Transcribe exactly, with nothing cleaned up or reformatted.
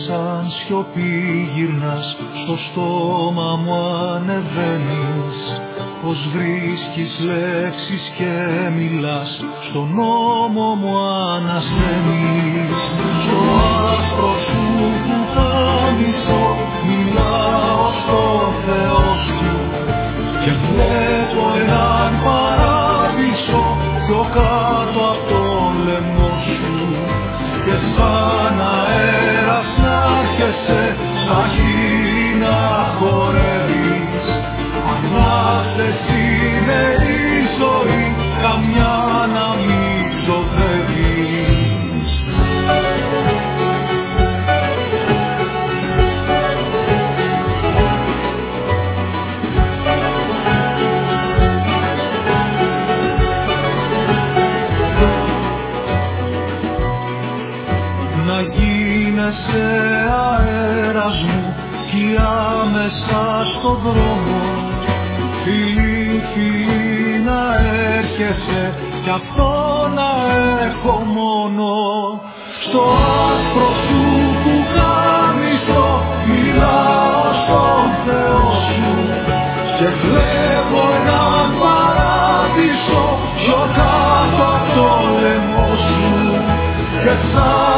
σαν σιωπή γυρνάς, στο στόμα μου ανεβαίνεις. Πως βρίσκεις λέξεις και μιλάς, στον νόμο μου ανασθένεις. Στο άσπρο σου που χάμισο μιλάω στο Θεό σου και βλέπω έναν παράδεισο πιο κάτω από το λαιμό σου. Και σαν αέρας να έρχεσαι στα γη να χορεύεις. Ανάσταση είναι η ζωή, καμιά να μην ζωδεύεις. Να γίνεσαι αέρας μου, σκιά μέσα στον δρόμο. Φίλοι, φίλοι να έρχεσαι, κι αυτό να έχω μόνο. Στο άσπρο σου που χάμισο μιλάω στον Θεό σου και βλέπω έναν παράδεισο πιο κάτω από το λαιμό σου. Και σαν